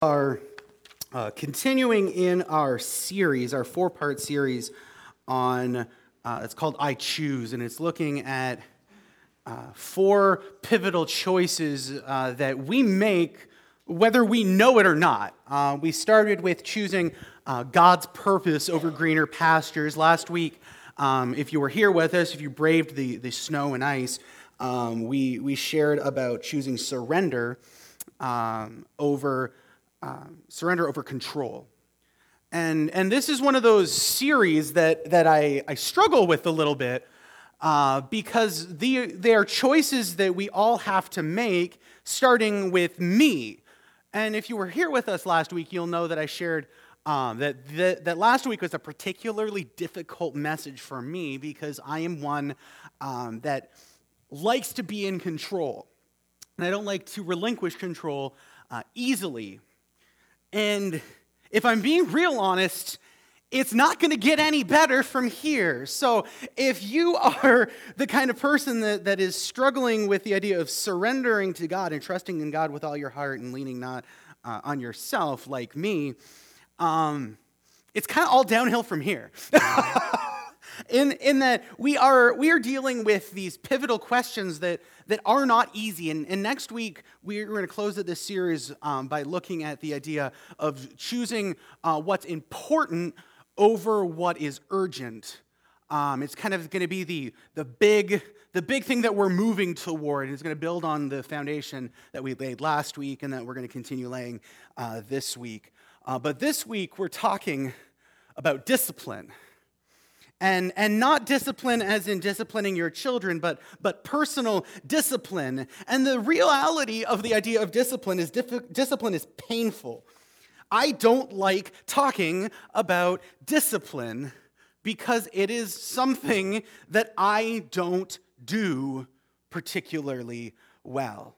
Are continuing in our series, our four-part series on, it's called I Choose, and it's looking at four pivotal choices that we make whether we know it or not. We started with choosing God's purpose over greener pastures. Last week, if you were here with us, if you braved the snow and ice, we shared about choosing surrender over control. And this is one of those series that I struggle with a little bit because they are choices that we all have to make, starting with me. And if you were here with us last week, you'll know that I shared that last week was a particularly difficult message for me because I am one that likes to be in control. And I don't like to relinquish control easily. And if I'm being real honest, it's not going to get any better from here. So if you are the kind of person that is struggling with the idea of surrendering to God and trusting in God with all your heart and leaning not on yourself like me, it's kind of all downhill from here. In that we are dealing with these pivotal questions that are not easy. And next week, we're going to close this series by looking at the idea of choosing what's important over what is urgent. It's kind of going to be the big thing that we're moving toward. And it's going to build on the foundation that we laid last week and that we're going to continue laying this week. But this week, we're talking about discipline. And not discipline as in disciplining your children, but personal discipline. And the reality of the idea of discipline is discipline is painful. I don't like talking about discipline because it is something that I don't do particularly well.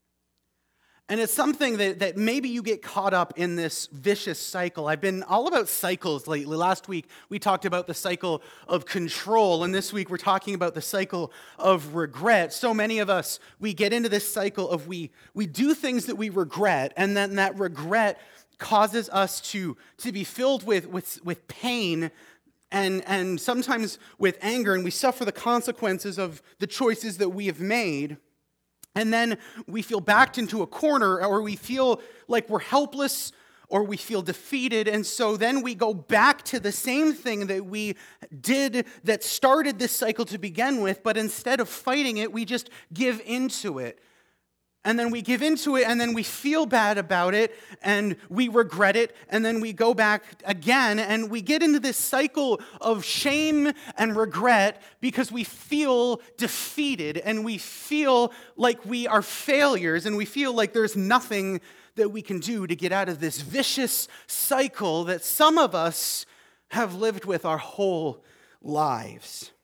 And it's something that maybe you get caught up in this vicious cycle. I've been all about cycles lately. Last week, we talked about the cycle of control, and this week we're talking about the cycle of regret. So many of us, we get into this cycle of we do things that we regret, and then that regret causes us to be filled with pain and sometimes with anger, and we suffer the consequences of the choices that we have made. And then we feel backed into a corner, or we feel like we're helpless, or we feel defeated. And so then we go back to the same thing that we did that started this cycle to begin with, but instead of fighting it, we just give into it. And then we give into it, and then we feel bad about it, and we regret it, and then we go back again, and we get into this cycle of shame and regret because we feel defeated, and we feel like we are failures, and we feel like there's nothing that we can do to get out of this vicious cycle that some of us have lived with our whole lives.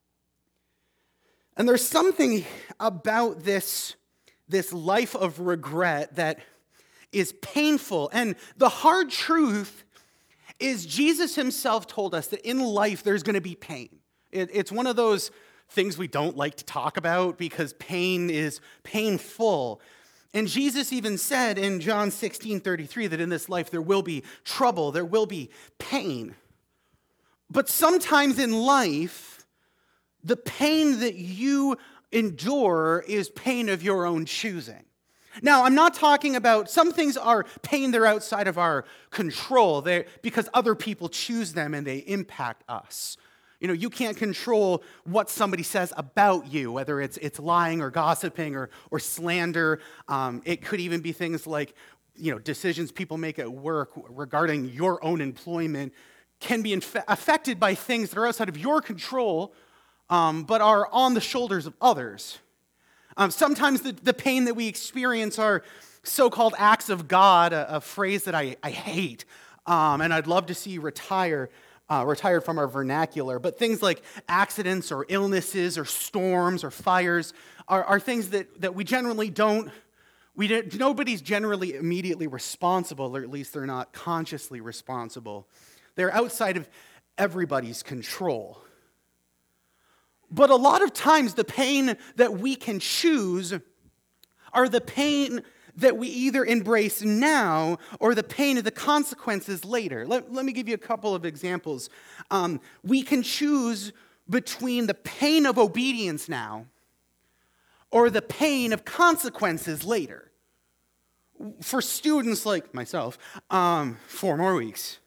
And there's something about this life of regret that is painful. And the hard truth is Jesus himself told us that in life there's going to be pain. It's one of those things we don't like to talk about because pain is painful. And Jesus even said in John 16:33 that in this life there will be trouble, there will be pain. But sometimes in life, the pain that you endure is pain of your own choosing. Now, I'm not talking about, some things are pain, they're outside of our control because other people choose them and they impact us. You know, you can't control what somebody says about you, whether it's lying or gossiping or slander. It could even be things like, decisions people make at work regarding your own employment can be affected by things that are outside of your control, but are on the shoulders of others. Sometimes the pain that we experience are so-called acts of God, a phrase that I hate, and I'd love to see retired from our vernacular. But things like accidents or illnesses or storms or fires are things that we generally nobody's generally immediately responsible, or at least they're not consciously responsible. They're outside of everybody's control. But a lot of times the pain that we can choose are the pain that we either embrace now or the pain of the consequences later. Let me give you a couple of examples. We can choose between the pain of obedience now or the pain of consequences later. For students like myself, 4 more weeks.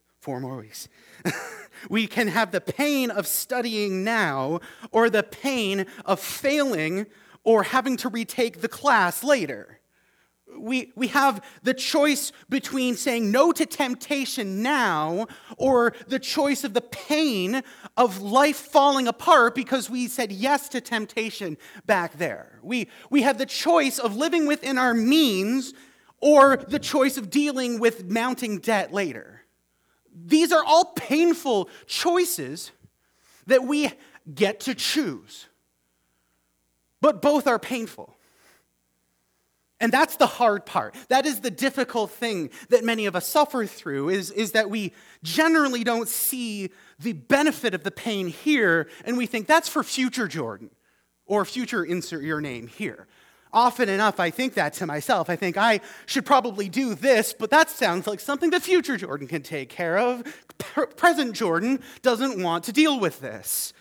We can have the pain of studying now or the pain of failing or having to retake the class later. We have the choice between saying no to temptation now or the choice of the pain of life falling apart because we said yes to temptation back there. We have the choice of living within our means or the choice of dealing with mounting debt later. These are all painful choices that we get to choose. But both are painful. And that's the hard part. That is the difficult thing that many of us suffer through, is that we generally don't see the benefit of the pain here, and we think that's for future Jordan, or future insert your name here. Often enough, I think that to myself. I think I should probably do this, but that sounds like something the future Jordan can take care of. Present Jordan doesn't want to deal with this.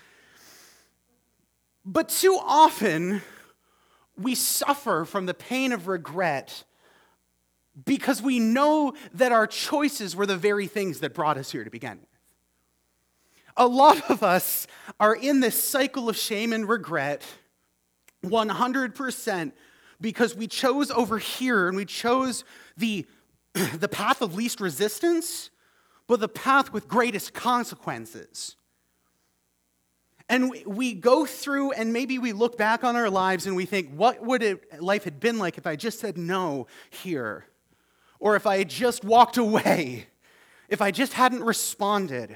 But too often, we suffer from the pain of regret because we know that our choices were the very things that brought us here to begin with. A lot of us are in this cycle of shame and regret 100% because we chose over here and we chose the path of least resistance, but the path with greatest consequences. And we go through and maybe we look back on our lives and we think, what would life have been like if I just said no here? Or if I had just walked away? If I just hadn't responded?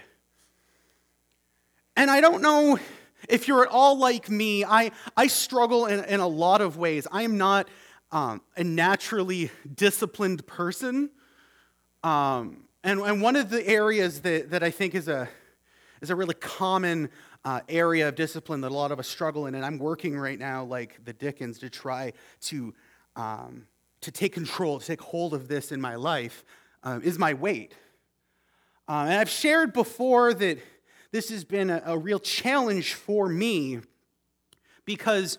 And I don't know if you're at all like me. I struggle in a lot of ways. I am not a naturally disciplined person. And one of the areas that I think is a really common area of discipline that a lot of us struggle in, and I'm working right now like the Dickens to try to take control, to take hold of this in my life, is my weight. And I've shared before that this has been a real challenge for me because,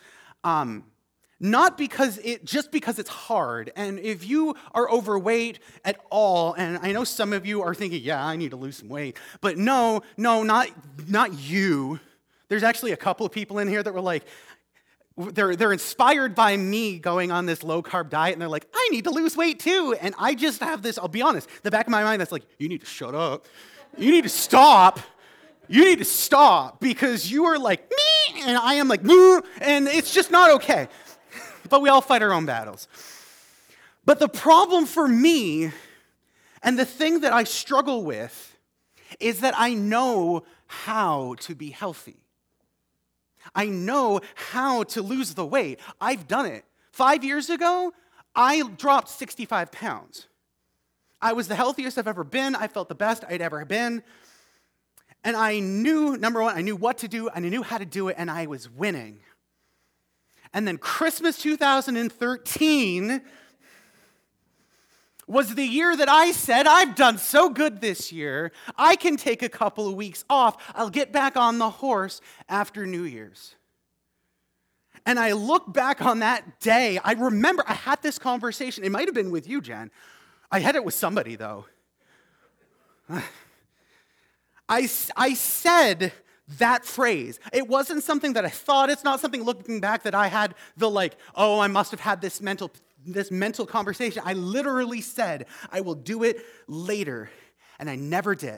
not because just because it's hard. And if you are overweight at all, and I know some of you are thinking, yeah, I need to lose some weight, but no, not you. There's actually a couple of people in here that were like, they're inspired by me going on this low-carb diet, and they're like, I need to lose weight too. And I just have this, I'll be honest, the back of my mind that's like, you need to shut up. You need to stop. You need to stop because you are like, me, and I am like, moo, and it's just not okay. But we all fight our own battles. But the problem for me, and the thing that I struggle with, is that I know how to be healthy. I know how to lose the weight. I've done it. 5 years ago, I dropped 65 pounds. I was the healthiest I've ever been. I felt the best I'd ever been. And I knew, number one, I knew what to do, and I knew how to do it, and I was winning. And then Christmas 2013 was the year that I said, I've done so good this year, I can take a couple of weeks off. I'll get back on the horse after New Year's. And I look back on that day. I remember I had this conversation. It might have been with you, Jen. I had it with somebody, though. I said that phrase. It wasn't something that I thought. It's not something looking back that I had the like, oh, I must have had this mental conversation. I literally said, I will do it later. And I never did.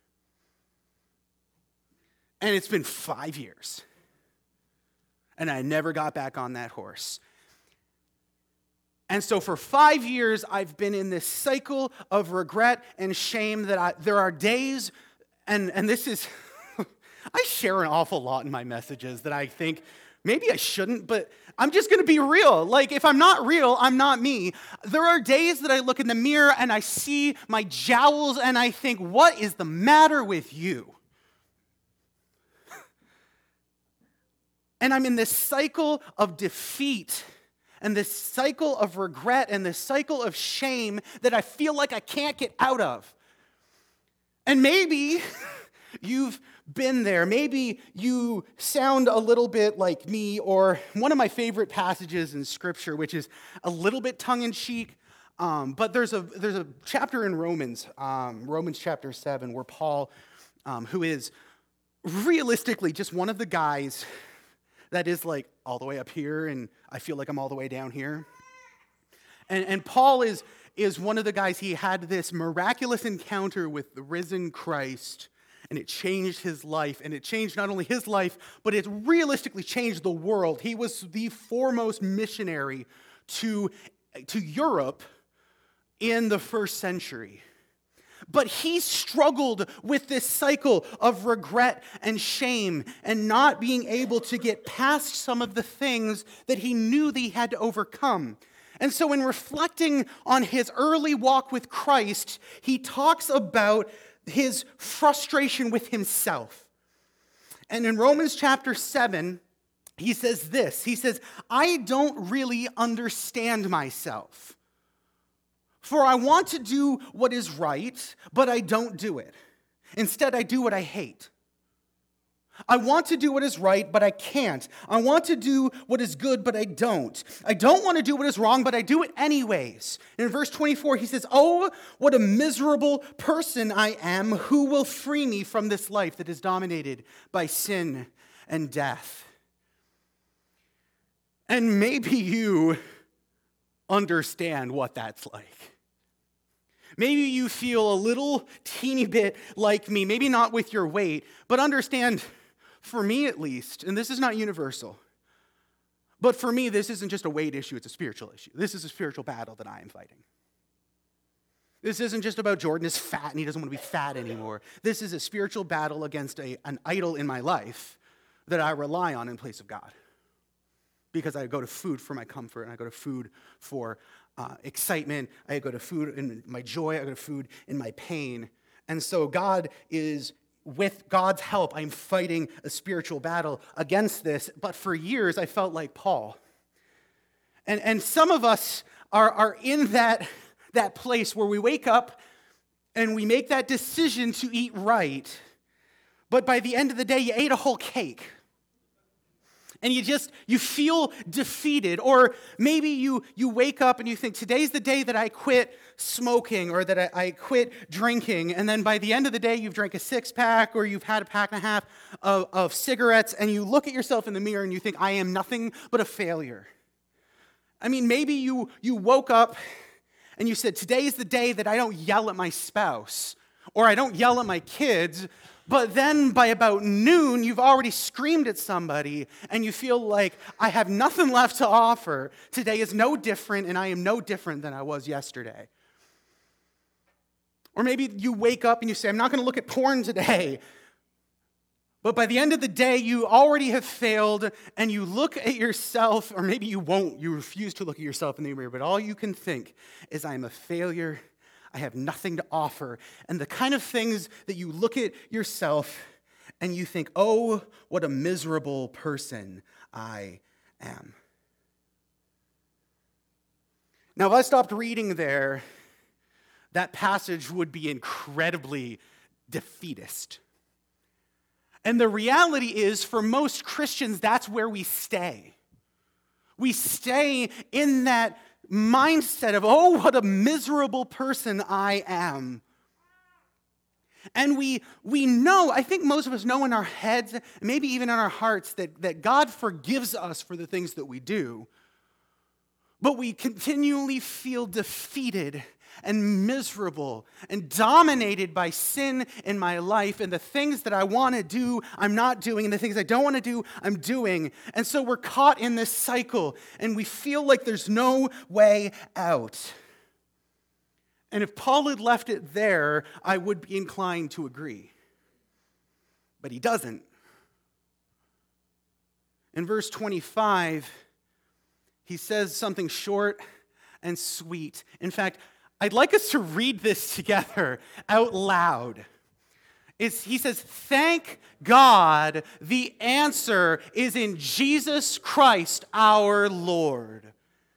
And it's been 5 years. And I never got back on that horse. And so for 5 years, I've been in this cycle of regret and shame that there are days, and this is, I share an awful lot in my messages that I think maybe I shouldn't, but I'm just going to be real. Like, if I'm not real, I'm not me. There are days that I look in the mirror and I see my jowls and I think, what is the matter with you? And I'm in this cycle of defeat and this cycle of regret and this cycle of shame that I feel like I can't get out of. And maybe you've been there. Maybe you sound a little bit like me, or one of my favorite passages in Scripture, which is a little bit tongue-in-cheek, but there's a chapter in Romans, Romans chapter 7, where Paul, who is realistically just one of the guys that is like all the way up here, and I feel like I'm all the way down here. And Paul is one of the guys. He had this miraculous encounter with the risen Christ, and it changed his life. And it changed not only his life, but it realistically changed the world. He was the foremost missionary to Europe in the first century. But he struggled with this cycle of regret and shame and not being able to get past some of the things that he knew that he had to overcome. And so in reflecting on his early walk with Christ, he talks about his frustration with himself. And in Romans chapter 7, he says this. He says, I don't really understand myself. For I want to do what is right, but I don't do it. Instead, I do what I hate. I want to do what is right, but I can't. I want to do what is good, but I don't. I don't want to do what is wrong, but I do it anyways. And in verse 24, he says, oh, what a miserable person I am. Who will free me from this life that is dominated by sin and death? And maybe you understand what that's like. Maybe you feel a little teeny bit like me, maybe not with your weight, but understand, for me at least, and this is not universal, but for me, this isn't just a weight issue, it's a spiritual issue. This is a spiritual battle that I am fighting. This isn't just about Jordan is fat and he doesn't want to be fat anymore. This is a spiritual battle against an idol in my life that I rely on in place of God. Because I go to food for my comfort, and I go to food for excitement. I go to food in my joy. I go to food in my pain. And so God is, with God's help, I'm fighting a spiritual battle against this. But for years, I felt like Paul. And some of us are in that place where we wake up and we make that decision to eat right. But by the end of the day, you ate a whole cake. And you feel defeated. Or maybe you wake up and you think, today's the day that I quit smoking or that I quit drinking. And then by the end of the day, you've drank a 6-pack or you've had a pack and a half of cigarettes. And you look at yourself in the mirror and you think, I am nothing but a failure. I mean, maybe you woke up and you said, today's the day that I don't yell at my spouse or I don't yell at my kids. But then by about noon, you've already screamed at somebody and you feel like, I have nothing left to offer. Today is no different and I am no different than I was yesterday. Or maybe you wake up and you say, I'm not going to look at porn today. But by the end of the day, you already have failed and you look at yourself, or maybe you won't. You refuse to look at yourself in the mirror, but all you can think is, I am a failure. I have nothing to offer. And the kind of things that you look at yourself and you think, oh, what a miserable person I am. Now, if I stopped reading there, that passage would be incredibly defeatist. And the reality is, for most Christians, that's where we stay. We stay in that mindset of, oh, what a miserable person I am. And we know, I think most of us know in our heads, maybe even in our hearts, that God forgives us for the things that we do. But we continually feel defeated and miserable and dominated by sin in my life, and the things that I want to do, I'm not doing, and the things I don't want to do, I'm doing. And so we're caught in this cycle, and we feel like there's no way out. And if Paul had left it there, I would be inclined to agree. But he doesn't. In verse 25, he says something short and sweet. In fact, I'd like us to read this together out loud. He says, thank God the answer is in Jesus Christ our Lord.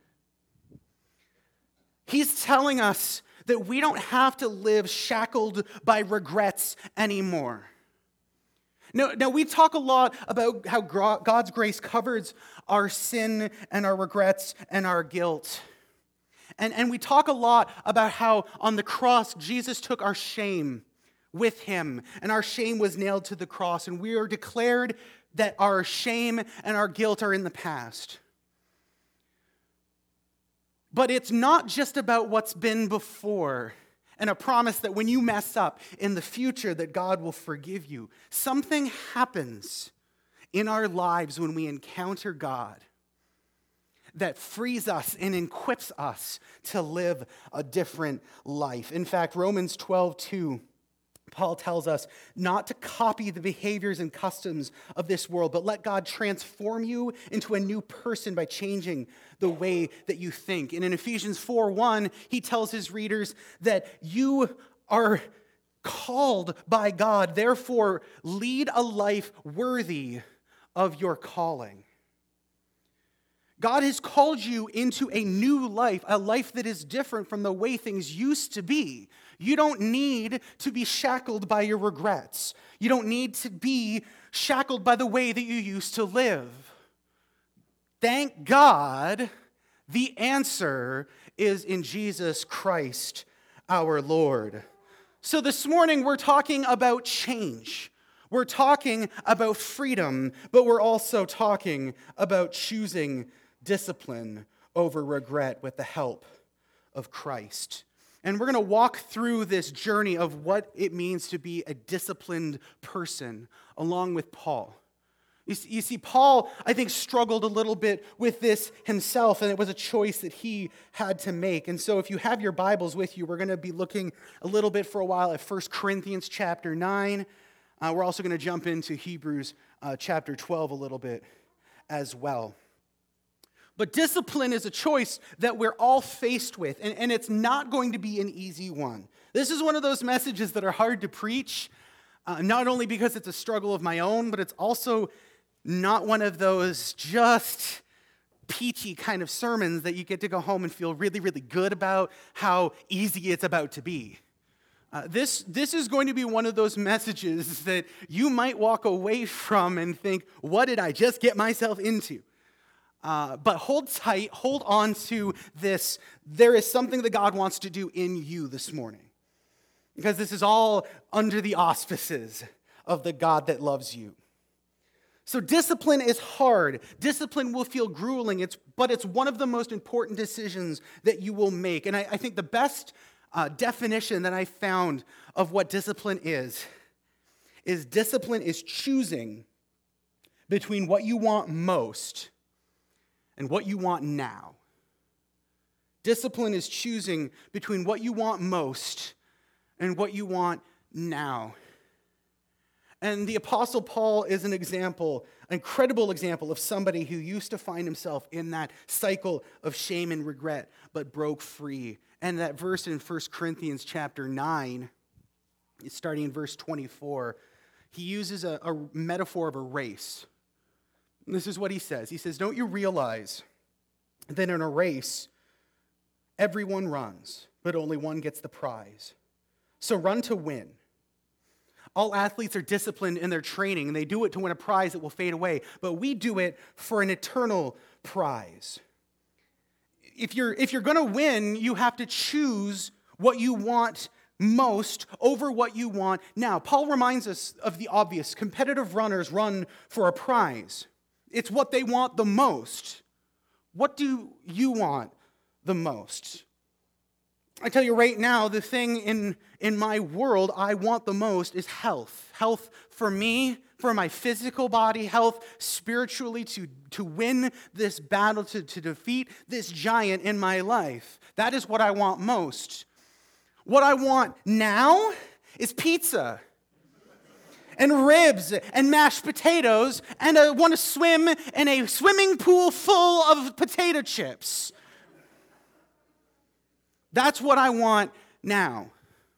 He's telling us that we don't have to live shackled by regrets anymore. Now, we talk a lot about how God's grace covers our sin and our regrets and our guilt. And we talk a lot about how on the cross, Jesus took our shame with him, and our shame was nailed to the cross, and we are declared that our shame and our guilt are in the past. But it's not just about what's been before and a promise that when you mess up in the future that God will forgive you. Something happens in our lives when we encounter God that frees us and equips us to live a different life. In fact, Romans 12:2, Paul tells us not to copy the behaviors and customs of this world, but let God transform you into a new person by changing the way that you think. And in Ephesians 4:1, he tells his readers that you are called by God, therefore lead a life worthy of your calling. God has called you into a new life, a life that is different from the way things used to be. You don't need to be shackled by your regrets. You don't need to be shackled by the way that you used to live. Thank God, the answer is in Jesus Christ, our Lord. So this morning, we're talking about change. We're talking about freedom, but we're also talking about choosing discipline over regret with the help of Christ. And we're going to walk through this journey of what it means to be a disciplined person along with Paul. You see, Paul, I think, struggled a little bit with this himself, and it was a choice that he had to make. And so if you have your Bibles with you, we're going to be looking a little bit for a while at 1 Corinthians chapter 9. We're also going to jump into Hebrews chapter 12 a little bit as well. But discipline is a choice that we're all faced with, and it's not going to be an easy one. This is one of those messages that are hard to preach, not only because it's a struggle of my own, but it's also not one of those just peachy kind of sermons that you get to go home and feel really, really good about how easy it's about to be. This is going to be one of those messages that you might walk away from and think, what did I just get myself into? But hold tight, hold on to this. There is something that God wants to do in you this morning. Because this is all under the auspices of the God that loves you. So discipline is hard. Discipline will feel grueling, but it's one of the most important decisions that you will make. And I think the best definition that I found of what discipline is discipline is choosing between what you want most and what you want now. Discipline is choosing between what you want most and what you want now. And the Apostle Paul is an example, an incredible example of somebody who used to find himself in that cycle of shame and regret, but broke free. And that verse in 1 Corinthians chapter 9, starting in verse 24, he uses a metaphor of a race. And this is what he says. He says, "Don't you realize that in a race, everyone runs, but only one gets the prize? So run to win. All athletes are disciplined in their training, and they do it to win a prize that will fade away, but we do it for an eternal prize." If you're going to win, you have to choose what you want most over what you want now. Paul reminds us of the obvious. Competitive runners run for a prize. It's what they want the most. What do you want the most? I tell you right now, the thing in my world I want the most is health. Health for me, for my physical body, health spiritually to win this battle, to defeat this giant in my life. That is what I want most. What I want now is pizza and ribs and mashed potatoes, and I want to swim in a swimming pool full of potato chips. That's what I want now.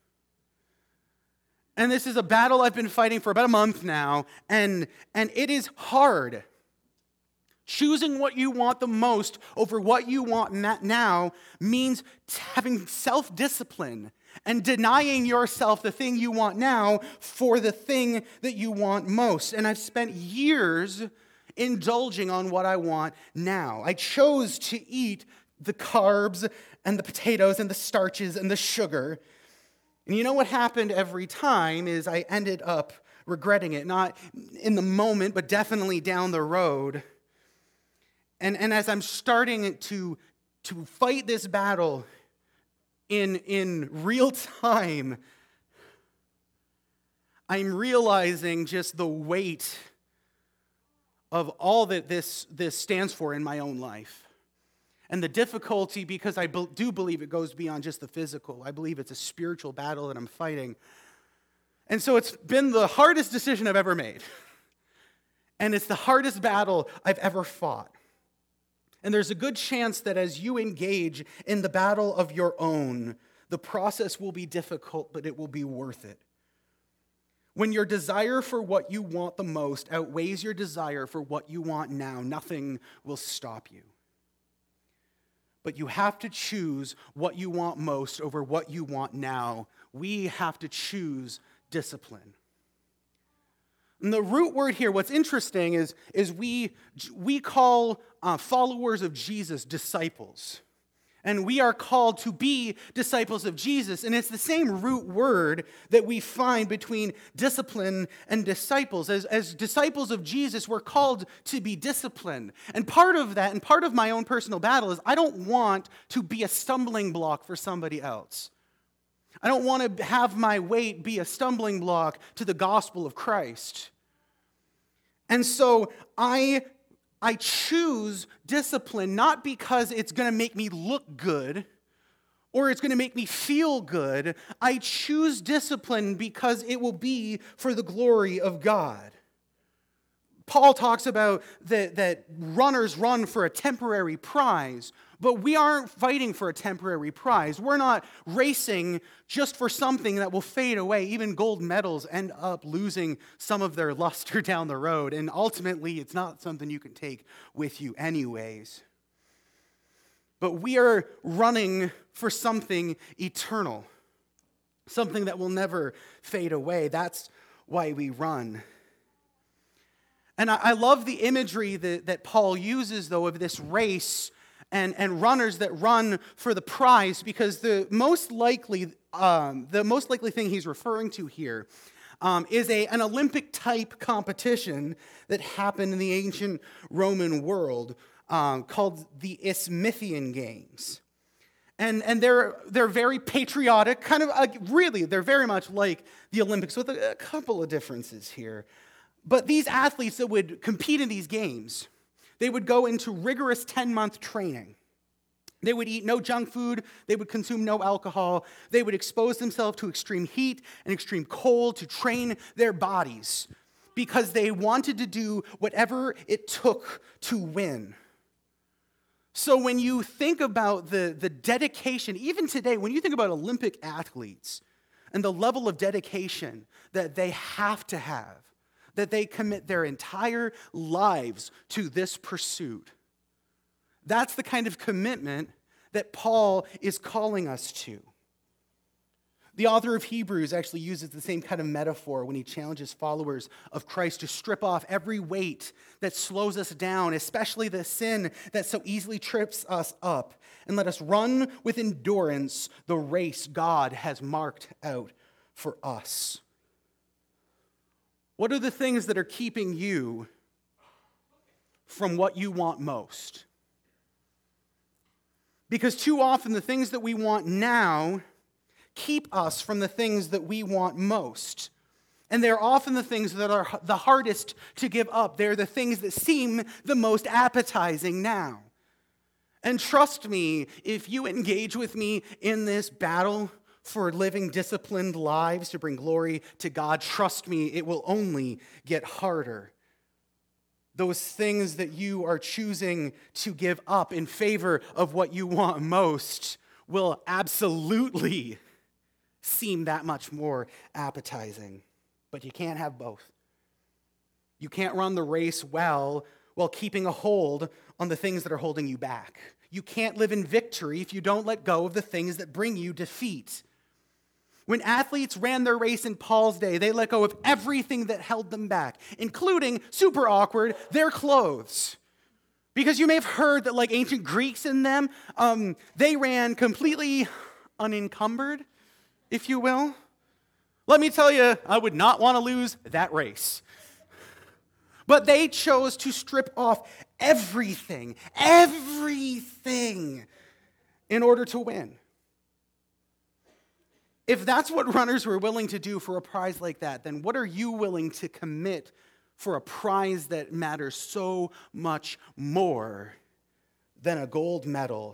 And this is a battle I've been fighting for about a month now, and it is hard Choosing what you want the most over what you want now means having self-discipline and denying yourself the thing you want now for the thing that you want most. And I've spent years indulging on what I want now. I chose to eat the carbs and the potatoes and the starches and the sugar. And you know what happened every time is I ended up regretting it, not in the moment, but definitely down the road. And as I'm starting to fight this battle in real time, I'm realizing just the weight of all that this stands for in my own life. And the difficulty, because I do believe it goes beyond just the physical. I believe it's a spiritual battle that I'm fighting. And so it's been the hardest decision I've ever made. And it's the hardest battle I've ever fought. And there's a good chance that as you engage in the battle of your own, the process will be difficult, but it will be worth it. When your desire for what you want the most outweighs your desire for what you want now, nothing will stop you. But you have to choose what you want most over what you want now. We have to choose discipline. And the root word here, what's interesting is we call followers of Jesus disciples. And we are called to be disciples of Jesus. And it's the same root word that we find between discipline and disciples. As disciples of Jesus, we're called to be disciplined. And part of that, and part of my own personal battle, is I don't want to be a stumbling block for somebody else. I don't want to have my weight be a stumbling block to the gospel of Christ. And so I choose discipline not because it's going to make me look good or it's going to make me feel good. I choose discipline because it will be for the glory of God. Paul talks about that runners run for a temporary prize, but we aren't fighting for a temporary prize. We're not racing just for something that will fade away. Even gold medals end up losing some of their luster down the road, and ultimately it's not something you can take with you anyways. But we are running for something eternal, something that will never fade away. That's why we run. And I love the imagery that Paul uses, though, of this race and runners that run for the prize, because the most likely thing he's referring to here is an Olympic-type competition that happened in the ancient Roman world called the Isthmian Games. And they're very patriotic, kind of really, they're very much like the Olympics with a couple of differences here. But these athletes that would compete in these games, they would go into rigorous 10-month training. They would eat no junk food. They would consume no alcohol. They would expose themselves to extreme heat and extreme cold to train their bodies because they wanted to do whatever it took to win. So when you think about the dedication, even today, when you think about Olympic athletes and the level of dedication that they have to have, that they commit their entire lives to this pursuit. That's the kind of commitment that Paul is calling us to. The author of Hebrews actually uses the same kind of metaphor when he challenges followers of Christ to strip off every weight that slows us down, especially the sin that so easily trips us up, and let us run with endurance the race God has marked out for us. What are the things that are keeping you from what you want most? Because too often the things that we want now keep us from the things that we want most. And they're often the things that are the hardest to give up. They're the things that seem the most appetizing now. And trust me, if you engage with me in this battle for living disciplined lives to bring glory to God, trust me, it will only get harder. Those things that you are choosing to give up in favor of what you want most will absolutely seem that much more appetizing. But you can't have both. You can't run the race well while keeping a hold on the things that are holding you back. You can't live in victory if you don't let go of the things that bring you defeat. When athletes ran their race in Paul's day, they let go of everything that held them back, including, super awkward, their clothes. Because you may have heard that, like ancient Greeks in them, they ran completely unencumbered, if you will. Let me tell you, I would not want to lose that race. But they chose to strip off everything, in order to win. If that's what runners were willing to do for a prize like that, then what are you willing to commit for a prize that matters so much more than a gold medal?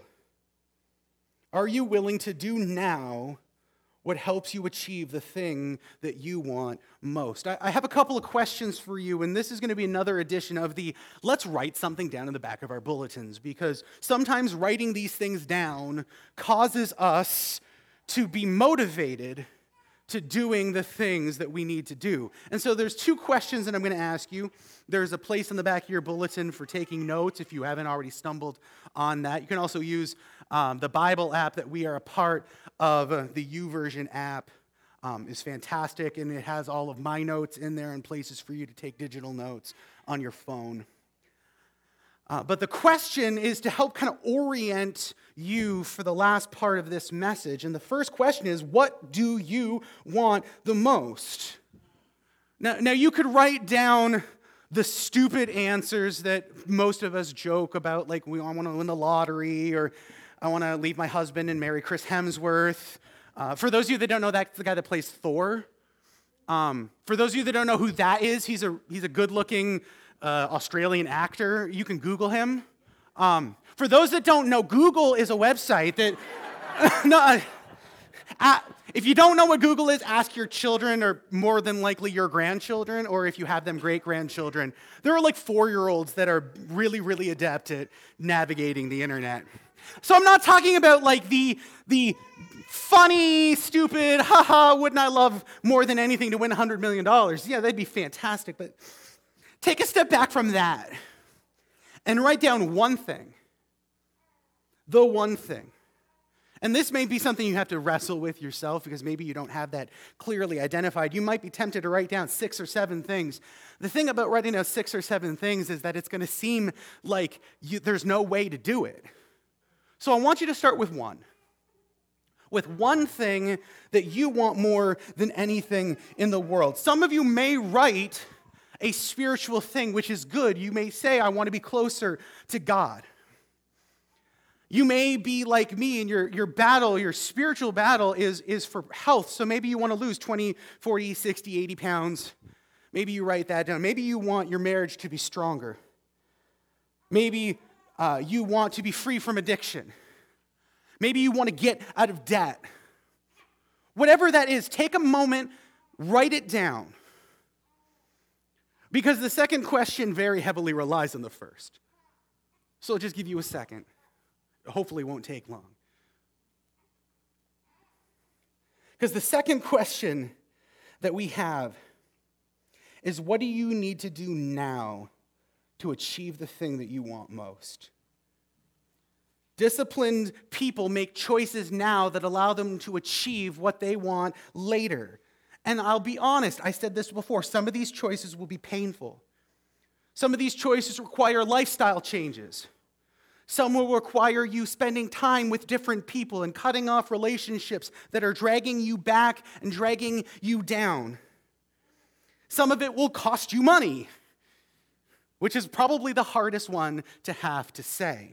Are you willing to do now what helps you achieve the thing that you want most? I have a couple of questions for you, and this is going to be another edition of the let's write something down in the back of our bulletins, because sometimes writing these things down causes us to be motivated to doing the things that we need to do. And so there's two questions that I'm going to ask you. There's a place in the back of your bulletin for taking notes if you haven't already stumbled on that. You can also use the Bible app that we are a part of. The YouVersion app is fantastic, and it has all of my notes in there and places for you to take digital notes on your phone. But the question is to help kind of orient you for the last part of this message. And the first question is, what do you want the most? Now you could write down the stupid answers that most of us joke about, like, I want to win the lottery, or I want to leave my husband and marry Chris Hemsworth. For those of you that don't know, that's the guy that plays Thor. For those of you that don't know who that is, he's a good-looking Australian actor. You can Google him. For those that don't know, Google is a website that... if you don't know what Google is, ask your children, or more than likely your grandchildren, or if you have them, great-grandchildren. There are like 4-year-olds that are really, really adept at navigating the internet. So I'm not talking about like the funny, stupid, haha, wouldn't I love more than anything to win $100 million? Yeah, that'd be fantastic, but take a step back from that and write down one thing. The one thing. And this may be something you have to wrestle with yourself, because maybe you don't have that clearly identified. You might be tempted to write down 6 or 7 things. The thing about writing down 6 or 7 things is that it's going to seem like there's no way to do it. So I want you to start with one. With one thing that you want more than anything in the world. Some of you may write a spiritual thing, which is good. You may say, I want to be closer to God. You may be like me, and your spiritual battle is for health. So maybe you want to lose 20, 40, 60, 80 pounds. Maybe you write that down. Maybe you want your marriage to be stronger. Maybe you want to be free from addiction. Maybe you want to get out of debt. Whatever that is, take a moment, write it down. Because the second question very heavily relies on the first. So I'll just give you a second. Hopefully it won't take long. Because the second question that we have is, what do you need to do now to achieve the thing that you want most? Disciplined people make choices now that allow them to achieve what they want later. And I'll be honest, I said this before, some of these choices will be painful. Some of these choices require lifestyle changes. Some will require you spending time with different people and cutting off relationships that are dragging you back and dragging you down. Some of it will cost you money, which is probably the hardest one to have to say.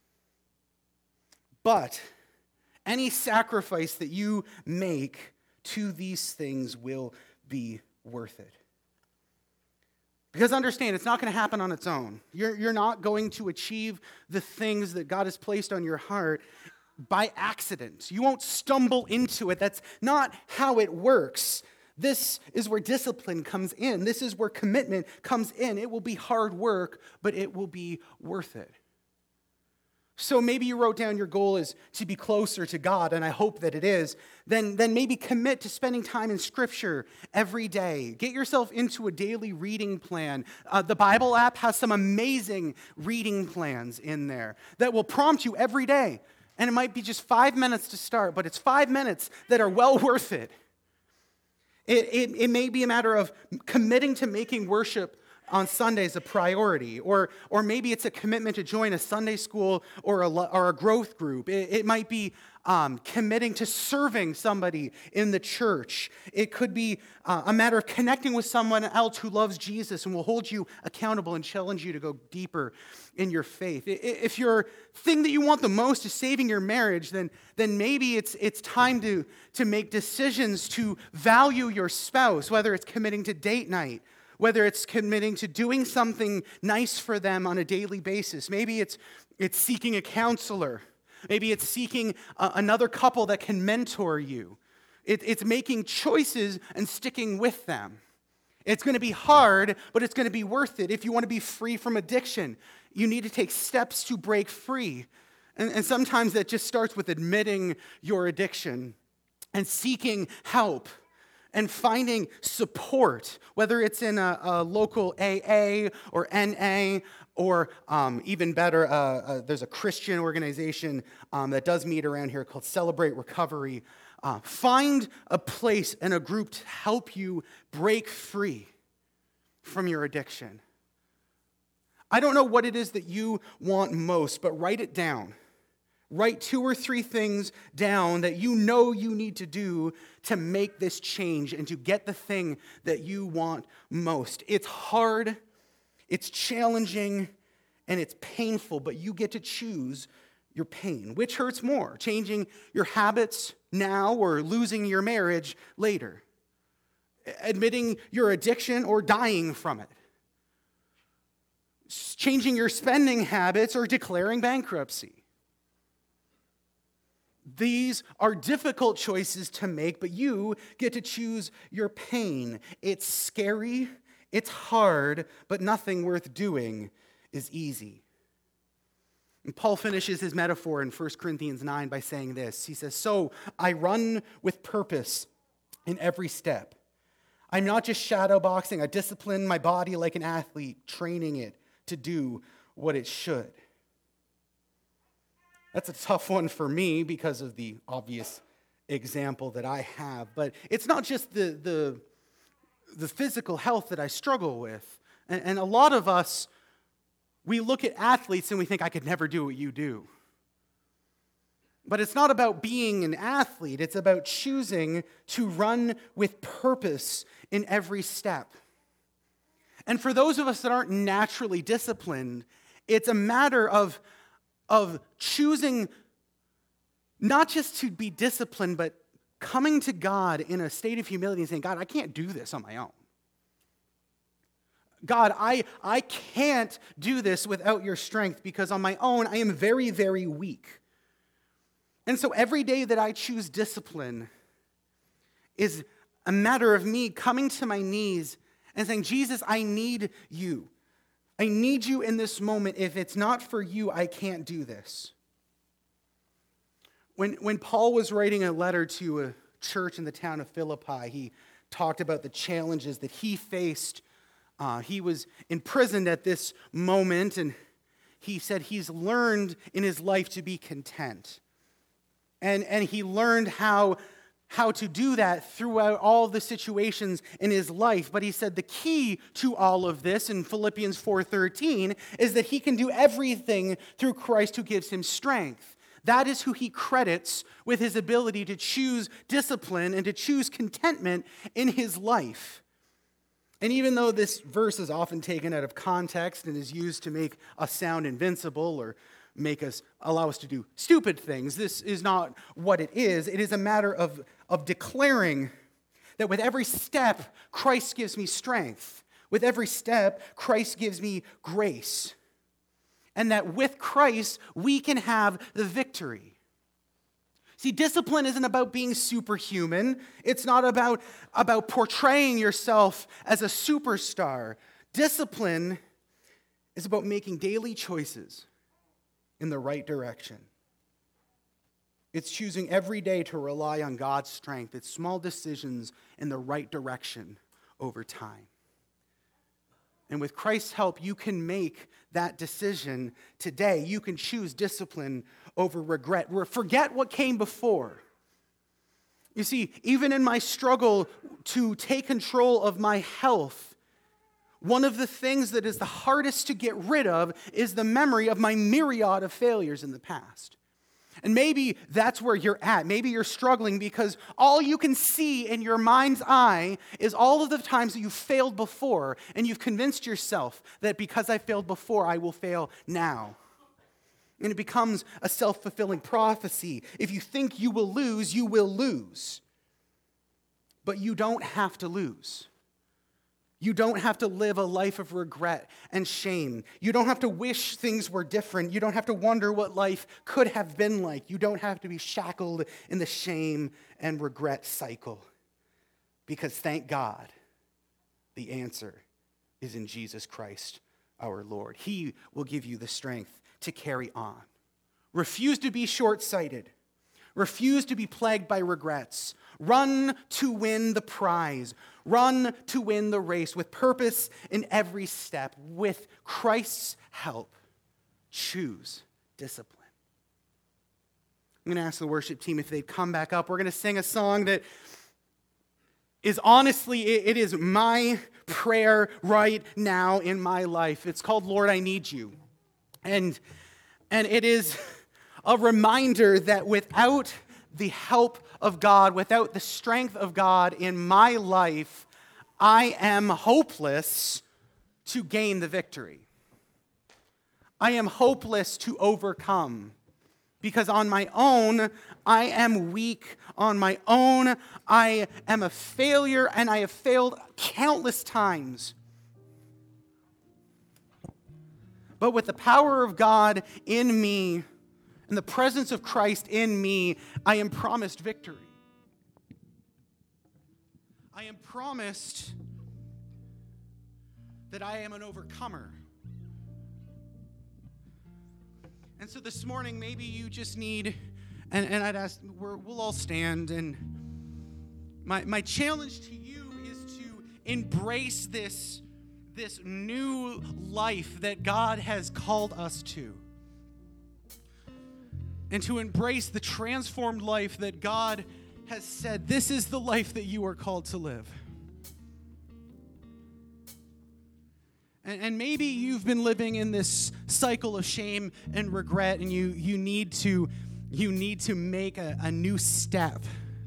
But any sacrifice that you make to these things will be worth it. Because understand, it's not going to happen on its own. You're not going to achieve the things that God has placed on your heart by accident. You won't stumble into it. That's not how it works. This is where discipline comes in. This is where commitment comes in. It will be hard work, but it will be worth it. So maybe you wrote down your goal is to be closer to God, and I hope that it is. Then maybe commit to spending time in Scripture every day. Get yourself into a daily reading plan. The Bible app has some amazing reading plans in there that will prompt you every day. And it might be just 5 minutes to start, but it's 5 minutes that are well worth it. It may be a matter of committing to making worship on Sundays a priority, or maybe it's a commitment to join a Sunday school or a growth group. It might be committing to serving somebody in the church. It could be a matter of connecting with someone else who loves Jesus and will hold you accountable and challenge you to go deeper in your faith. If your thing that you want the most is saving your marriage, then maybe it's time to make decisions to value your spouse, whether it's committing to date night, whether it's committing to doing something nice for them on a daily basis. Maybe it's seeking a counselor. Maybe it's seeking another couple that can mentor you. It's making choices and sticking with them. It's going to be hard, but it's going to be worth it. If you want to be free from addiction, you need to take steps to break free. And sometimes that just starts with admitting your addiction and seeking help and finding support, whether it's in a local AA or NA, or even better, there's a Christian organization that does meet around here called Celebrate Recovery. Find a place and a group to help you break free from your addiction. I don't know what it is that you want most, but write it down. Write 2 or 3 things down that you know you need to do to make this change and to get the thing that you want most. It's hard, it's challenging, and it's painful, but you get to choose your pain. Which hurts more, changing your habits now or losing your marriage later? Admitting your addiction or dying from it? Changing your spending habits or declaring bankruptcy? These are difficult choices to make, but you get to choose your pain. It's scary, it's hard, but nothing worth doing is easy. And Paul finishes his metaphor in 1 Corinthians 9 by saying this. He says, "So I run with purpose in every step. I'm not just shadow boxing. I discipline my body like an athlete, training it to do what it should." That's a tough one for me because of the obvious example that I have. But it's not just the physical health that I struggle with. And a lot of us, we look at athletes and we think, I could never do what you do. But it's not about being an athlete. It's about choosing to run with purpose in every step. And for those of us that aren't naturally disciplined, it's a matter of choosing not just to be disciplined, but coming to God in a state of humility and saying, God, I can't do this on my own. God, I can't do this without your strength because on my own, I am very, very weak. And so every day that I choose discipline is a matter of me coming to my knees and saying, Jesus, I need you. I need you in this moment. If it's not for you, I can't do this. When Paul was writing a letter to a church in the town of Philippi, he talked about the challenges that he faced. He was imprisoned at this moment, and he said he's learned in his life to be content. And he learned how to do that throughout all the situations in his life. But he said the key to all of this in Philippians 4:13 is that he can do everything through Christ who gives him strength. That is who he credits with his ability to choose discipline and to choose contentment in his life. And even though this verse is often taken out of context and is used to make us sound invincible or allow us to do stupid things, this is not what it is. It is a matter of declaring that with every step, Christ gives me strength. With every step, Christ gives me grace. And that with Christ, we can have the victory. See, discipline isn't about being superhuman. It's not about portraying yourself as a superstar. Discipline is about making daily choices in the right direction. It's choosing every day to rely on God's strength. It's small decisions in the right direction over time. And with Christ's help, you can make that decision today. You can choose discipline over regret. Forget what came before. You see, even in my struggle to take control of my health, one of the things that is the hardest to get rid of is the memory of my myriad of failures in the past. And maybe that's where you're at. Maybe you're struggling because all you can see in your mind's eye is all of the times that you failed before, and you've convinced yourself that because I failed before, I will fail now. And it becomes a self-fulfilling prophecy. If you think you will lose, you will lose. But you don't have to lose. You don't have to live a life of regret and shame. You don't have to wish things were different. You don't have to wonder what life could have been like. You don't have to be shackled in the shame and regret cycle. Because thank God, the answer is in Jesus Christ, our Lord. He will give you the strength to carry on. Refuse to be short-sighted. Refuse to be plagued by regrets. Run to win the prize. Run to win the race with purpose in every step. With Christ's help, choose discipline. I'm going to ask the worship team if they'd come back up. We're going to sing a song that is honestly, it is my prayer right now in my life. It's called Lord, I Need You. And it is a reminder that without the help of God, without the strength of God in my life, I am hopeless to gain the victory. I am hopeless to overcome. Because on my own, I am weak. On my own, I am a failure, and I have failed countless times. But with the power of God in me, and the presence of Christ in me, I am promised victory. I am promised that I am an overcomer. And so this morning, maybe you just need, and I'd ask, we'll all stand, and my challenge to you is to embrace this new life that God has called us to. And to embrace the transformed life that God has said, this is the life that you are called to live. And maybe you've been living in this cycle of shame and regret, and you need to make a new step.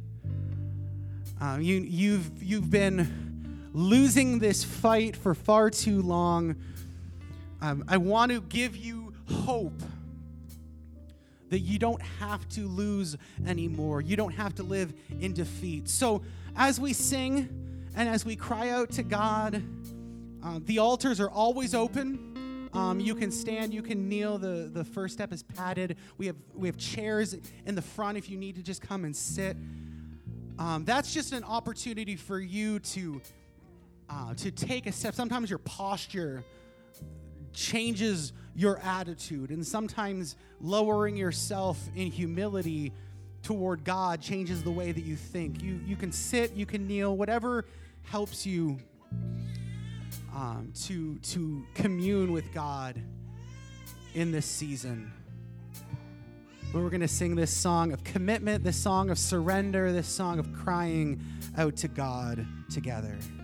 You've been losing this fight for far too long. I want to give you hope that you don't have to lose anymore. You don't have to live in defeat. So as we sing and as we cry out to God, the altars are always open. You can stand, you can kneel. The first step is padded. We have chairs in the front if you need to just come and sit. That's just an opportunity for you to take a step. Sometimes your posture changes your attitude, and sometimes lowering yourself in humility toward God changes the way that you think. You can sit, you can kneel, whatever helps you to commune with God in this season. But we're going to sing this song of commitment, this song of surrender, this song of crying out to God together.